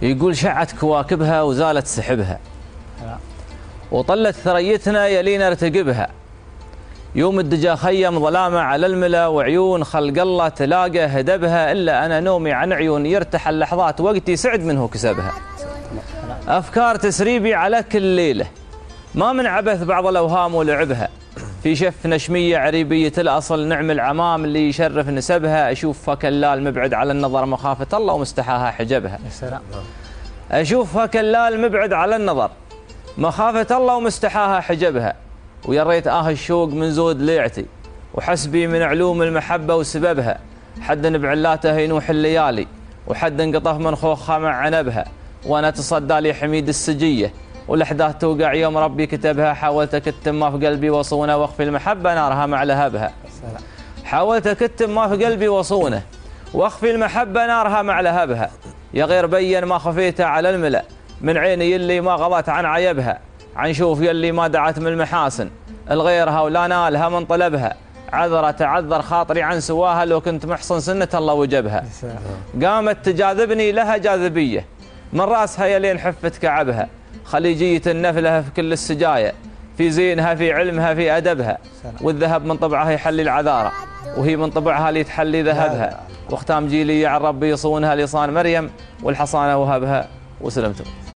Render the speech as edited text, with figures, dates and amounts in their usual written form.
يقول شعت كواكبها وزالت سحبها، وطلت ثريتنا يلينا ارتقبها. يوم الدجا خيم ظلامه على الملا، وعيون خلق الله تلاقى هدبها. إلا أنا نومي عن عيون يرتح اللحظات، وقتي سعد منه كسبها. أفكار تسريبي على كل ليلة، ما من عبث بعض الأوهام ولعبها. في شف نشمية عريبية الأصل، نعم العمام اللي يشرف نسبها. أشوفها كلال مبعد على النظر، مخافة الله ومستحاها حجبها. أشوفها كلال مبعد على النظر، مخافة الله ومستحاها حجبها. ويا ريت الشوق من زود ليعتي، وحسبي من علوم المحبة وسببها. حد بعلاته ينوح الليالي، وحد انقطف من خوخها مع عنبها. وانا تصدى لي حميد السجية، والاحداث توقع يوم ربي كتبها. حاولت اكتم ما في قلبي وصونه، واخفي المحبة نارها مع لهبها. حاولت اكتم ما في قلبي وصونه، واخفي المحبة نارها مع لهبها. يا غير بين ما خفيته على الملأ، من عيني يلي ما غضت عن عيبها. عن شوف يلي ما دعت من المحاسن الغيرها، ولا نالها من طلبها. عذر تعذر خاطري عن سواها، لو كنت محصن سنة الله وجبها. قامت تجاذبني لها جاذبية، من راسها يلين حفت كعبها. خليجية النفلها في كل السجايا، في زينها في علمها في أدبها. والذهب من طبعها يحلي العذارى، وهي من طبعها لتحلي ذهبها. واختام جيلي عن ربي يصونها لصان مريم، والحصانة وهبها وسلمتم.